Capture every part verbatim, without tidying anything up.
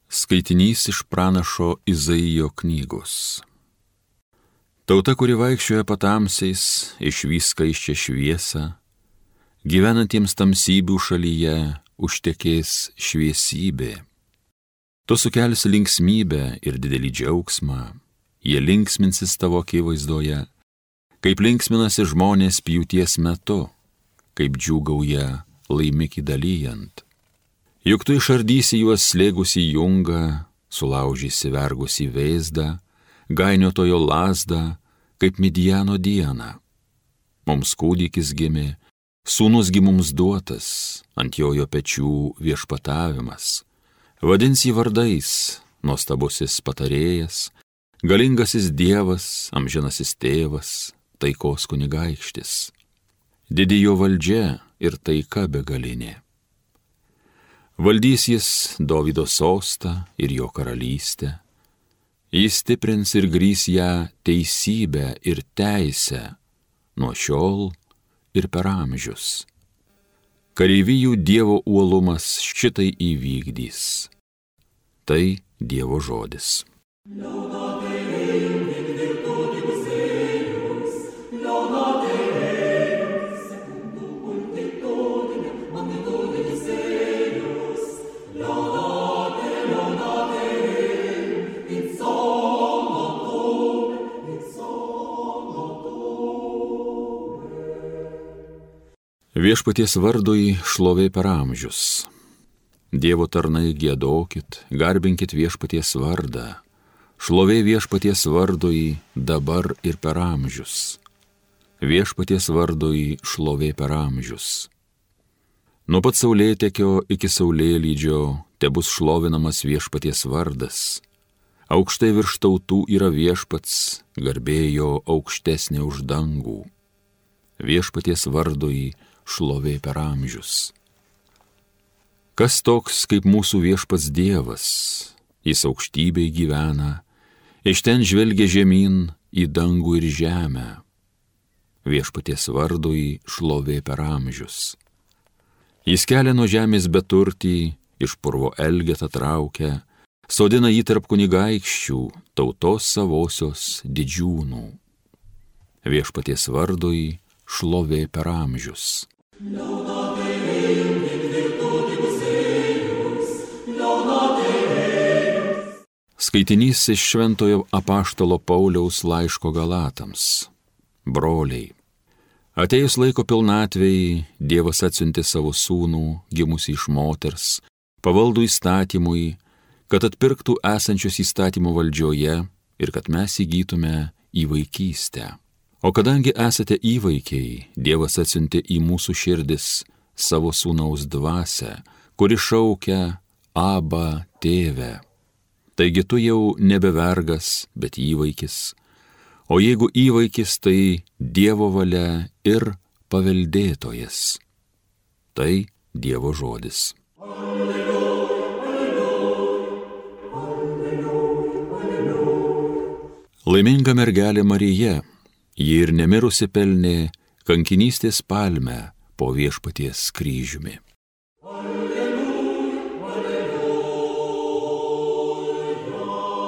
Skaitinys iš pranašo Izaijo knygos. Tauta, kuri vaikščioja patamsiais, išvys skaisčią šviesą, gyvenantiems tamsybių šalyje užtekės šviesybė. Tu sukelsi linksmybę ir didelį džiaugsmą, jie linksminsis tavo akivaizdoje, kaip linksminasi žmonės pjūties metu, kaip džiūgauja laimikį dalyjant. Juk tu išardysi juos slėgusi jungą, sulaužysi vergusi vėzdą, gainiotojo lazdą, kaip Midjano dieną. Mums kūdikis gimė, sūnus gi mums duotas, ant jojo pečių viešpatavimas. Vadins jį vardais, nuostabusis patarėjas, galingasis dievas, amžinasis tėvas, taikos kunigaikštis. Didi jo valdžia ir taika begalinė. Valdys jis Dovydo sostą ir jo karalystę. Jis stiprins ir grįs ją teisybę ir teisę nuo šiol ir per amžius. Kareivijų Dievo uolumas šitai įvykdys. Tai Dievo žodis. Viešpaties vardui šlovė per amžius. Dievo tarnai giedokit, garbinkit viešpaties vardą. Šlovė viešpaties vardui dabar ir per amžius. Viešpaties vardui šlovė per amžius. Nuo pat saulėtekio iki saulėlydžio tebus šlovinamas viešpaties vardas. Aukštai virš tautų yra viešpats, garbėjo aukštesnė už dangų. Viešpaties vardui šlovė per amžius. Kas toks kaip mūsų viešpats Dievas, jis aukštybėj gyvena, iš ten žvelgia žemyn į dangų ir žemę. Viešpaties vardui šlovė per amžius. Jis kelia nuo žemės beturtį, iš purvo elgetą traukia, sodina jį tarp kunigaikščių, tautos savosios didžiūnų. Viešpaties vardui šlovė per amžius. Skaitinys iš šventojo apaštalo Pauliaus laiško Galatams. Broliai, atėjus laiko pilnatvei, Dievas atsiuntė savo sūnų, gimusį iš moters, pavaldų įstatymui, kad atpirktų esančius įstatymo valdžioje ir kad mes įgytume į vaikystę. O kadangi esate įvaikiai, Dievas atsiuntė į mūsų širdis savo sūnaus dvasią, kuri šaukia Abba, tėve. Taigi tu jau nebe vergas, bet įvaikis. O jeigu įvaikis, tai Dievo valia ir paveldėtojas. Tai Dievo žodis. Laiminga mergelė Marija, ji ir nemirusi pelnė kankinystės palmę po viešpaties kryžiumi. Alleluja, alleluja.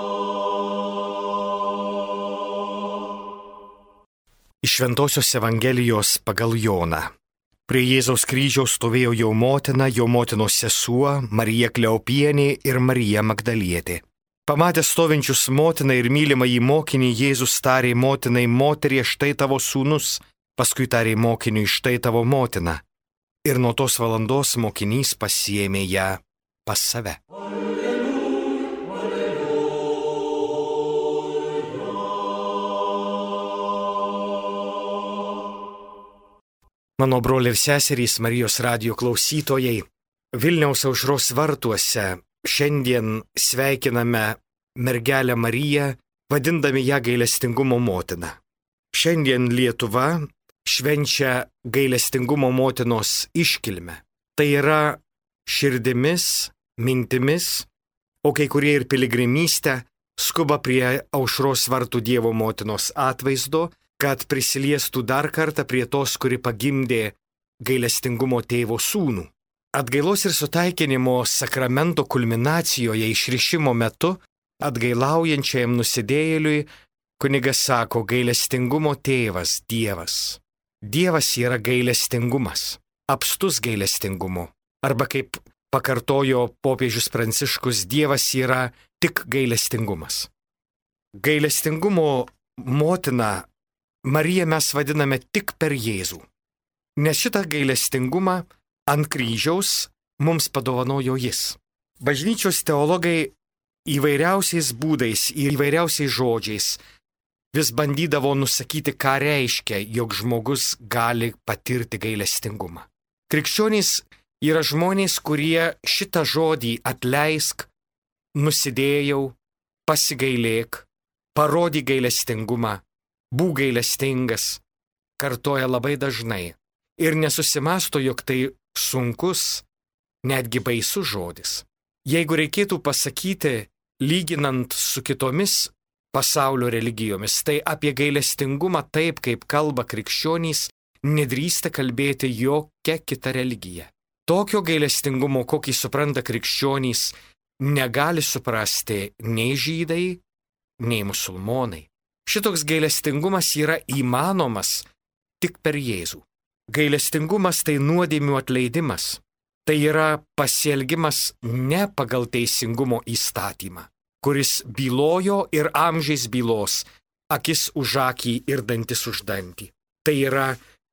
Iš Šventosios Evangelijos pagal Joną. Prie Jėzaus kryžiaus stovėjo jo motina, jo motinos sesuo, Marija Kleopienė ir Marija Magdalietė. Pamatęs stovinčius motiną ir mylimą į mokinį, Jėzus tarė motinai: moterie, štai tavo sūnus, paskui tarė mokiniui: štai tavo motina. Ir nuo tos valandos mokinys pasiėmė ją pas save. Alleluja, alleluja. Mano broliai ir seserys, Marijos radijo klausytojai, Vilniaus Aušros vartuose šiandien sveikiname mergelę Mariją, vadindami ją gailestingumo motina. Šiandien Lietuva švenčia gailestingumo motinos iškilmę. Tai yra širdimis, mintimis, o kai kurie ir piligrimystę skuba prie Aušros vartų Dievo motinos atvaizdo, kad prisiliestų dar kartą prie tos, kuri pagimdė gailestingumo tėvo sūnų. Atgailos ir sutaikinimo sakramento kulminacijoje išrišimo metu atgailaujančiajam nusidėjėliui kunigas sako: gailestingumo tėvas Dievas. Dievas yra gailestingumas, apstus gailestingumu. Arba kaip pakartojo popiežius Pranciškus, Dievas yra tik gailestingumas. Gailestingumo motiną Mariją mes vadiname tik per Jėzų, nes šitą gailestingumą ant kryžiaus mums padovanojo Jis. Bažnyčios teologai įvairiausiais būdais ir įvairiausiais žodžiais vis bandydavo nusakyti, ką reiškia, jog žmogus gali patirti gailestingumą. Krikščionys yra žmonės, kurie šitą žodį atleisk, nusidėjau, pasigailėk, parodyk gailestingumą, būk gailestingas, kartoja labai dažnai ir nesusimąsto, jog tai sunkus, netgi baisus žodis. Jeigu reikėtų pasakyti, lyginant su kitomis pasaulio religijomis, tai apie gailestingumą taip, kaip kalba krikščionys, nedrįsta kalbėti jokia kita religija. Tokio gailestingumo, kokį supranta krikščionys, negali suprasti nei žydai, nei musulmonai. Šitoks gailestingumas yra įmanomas tik per Jėzų. Gailestingumas tai nuodėmių atleidimas. Tai yra pasielgimas ne pagal teisingumo įstatymą, kuris bylojo ir amžiais bylos, akis už akį ir dantis už dantį. Tai yra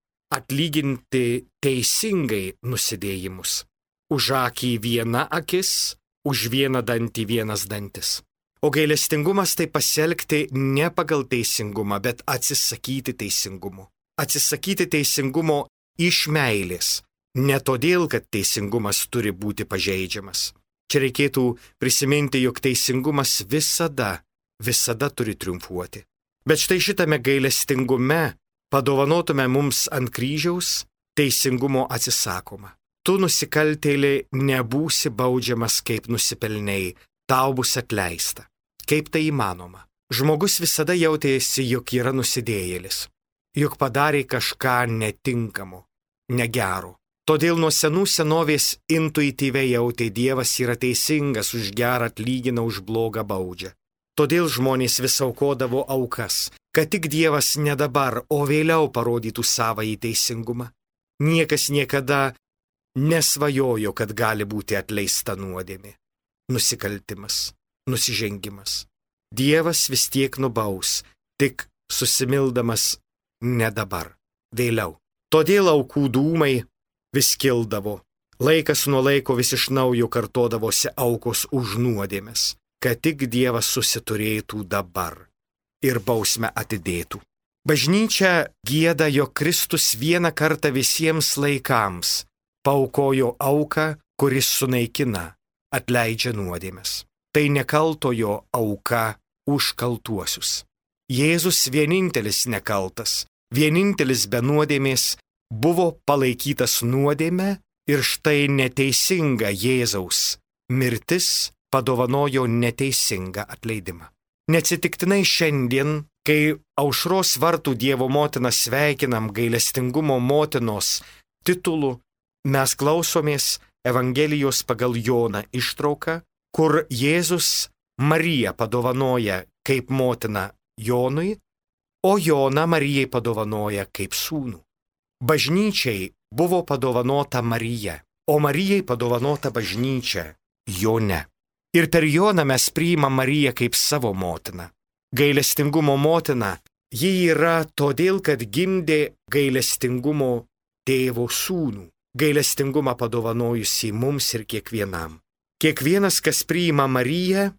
atlyginti teisingai nusidėjimus. Už akį viena akis, už vieną dantį vienas dantis. O gailestingumas tai pasielgti ne pagal teisingumą, bet atsisakyti teisingumo. Atsisakyti teisingumo iš meilės, ne todėl, kad teisingumas turi būti pažeidžiamas. Čia reikėtų prisiminti, jog teisingumas visada, visada turi triumfuoti. Bet štai šitame gailestingume padovanotume mums ant kryžiaus teisingumo atsisakoma. Tu nusikaltėlė nebūsi baudžiamas kaip nusipelnei, tau bus atleista. Kaip tai įmanoma? Žmogus visada jautėsi, jog yra nusidėjėlis, jog padarė kažką netinkamo, negero. Todėl nuo senų senovės intuityviai jautė, Dievas yra teisingas, už gerą atlygina, už blogą baudžia. Todėl žmonės vis aukodavo aukas, kad tik Dievas ne dabar, o vėliau parodytų savąjį teisingumą. Niekas niekada nesvajojo, kad gali būti atleista nuodėmė, nusikaltimas, nusižengimas. Dievas vis tiek nubaus, tik susimildamas ne dabar, vėliau. Todėl aukų dūmai vis kildavo, laikas nuo laiko vis iš naujo kartodavosi aukos už nuodėmes, kad tik Dievas susiturėtų dabar ir bausmę atidėtų. Bažnyčia gieda, jog Kristus vieną kartą visiems laikams paaukojo auką, kuris sunaikina, atleidžia nuodėmes. Tai nekaltojo auka už kaltuosius. Jėzus vienintelis nekaltas, vienintelis be nuodėmės, buvo palaikytas nuodėme ir štai neteisinga Jėzaus mirtis padovanojo neteisingą atleidimą. Neatsitiktinai šiandien, kai aušros vartų Dievo motiną sveikinam gailestingumo motinos titulu, mes klausomės Evangelijos pagal Joną ištrauką, kur Jėzus Mariją padovanoja kaip motiną Jonui, o Joną Marijai padovanoja kaip sūnų. Bažnyčiai buvo padovanota Marija, o Marijai padovanota bažnyčia Jone. Ir per Joną mes priimam Mariją kaip savo motiną. Gailestingumo motina, ji yra todėl, kad gimdė gailestingumo tėvo sūnų, gailestingumą padovanojusi mums ir kiekvienam. Kiekvienas, kas priima Mariją,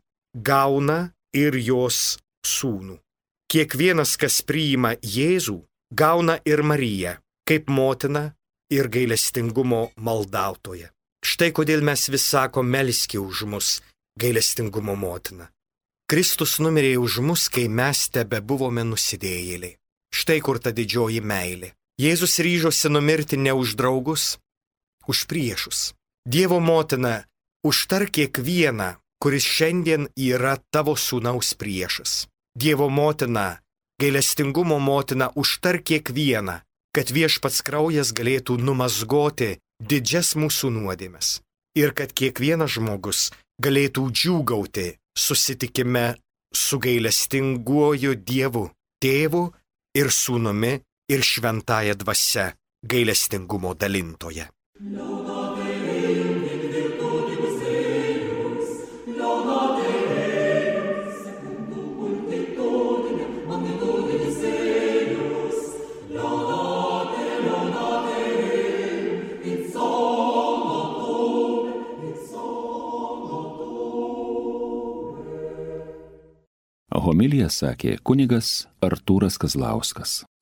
gauna ir jos sūnų. Kiekvienas, kas priima Jėzų, gauna ir Mariją, kaip motina ir gailestingumo maldautoja. Štai kodėl mes vis sako, melski už mus, gailestingumo motina. Kristus numirė už mus, kai mes tebe buvome nusidėjėliai. Štai kur ta didžioji meilė. Jėzus ryžosi numirti ne už draugus, už priešus. Dievo motina, užtark kiekvieną, kuris šiandien yra tavo sūnaus priešas. Dievo motina, gailestingumo motina, užtark kiekvieną, kad viešpats kraujas galėtų numazgoti didžias mūsų nuodėmes ir kad kiekvienas žmogus galėtų džiūgauti susitikime su gailestinguoju Dievu, Tėvu ir Sūnumi ir Šventąja Dvasia, gailestingumo dalintoje. Homiliją sakė kunigas Artūras Kazlauskas.